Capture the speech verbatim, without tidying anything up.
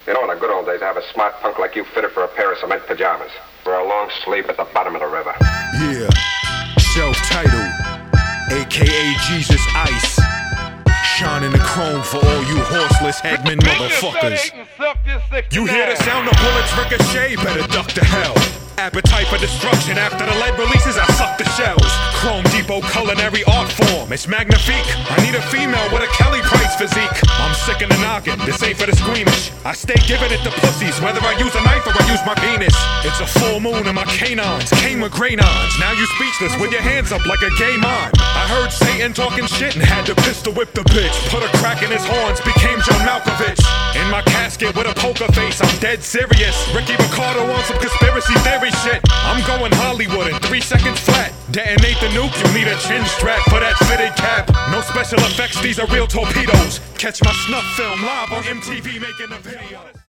You know, in the good old days, I have a smart punk like you fitted for a pair of cement pajamas. For a long sleep at the bottom of the river. Yeah, self-titled, A K A Jesus Ice. Shining the chrome for all you horseless headmen motherfuckers. You hear the sound of bullets ricochet, better duck to hell. Appetite for destruction, after the lead releases I suck the shells. Chrome Depot culinary art form, it's magnifique. I need a female with a Kelly Price physique. I'm sick in the noggin, this ain't for the squeamish. I stay giving it to pussies, whether I use a knife or I use my penis. It's a full moon and my canines came with grenons. Now you speechless with your hands up like a gay mime. I heard Satan talking shit and had to pistol whip the bitch. Put a crack in his horns, became John Malkovich. In my casket with a poker face, I'm dead serious. Ricky Ricardo on some conspiracy theory shit. I'm going Hollywood in three seconds flat. Detonate the nuke, you'll need a chin strap for that fitted cap. No special effects, these are real torpedoes. Catch my snuff film live on M T V making a video.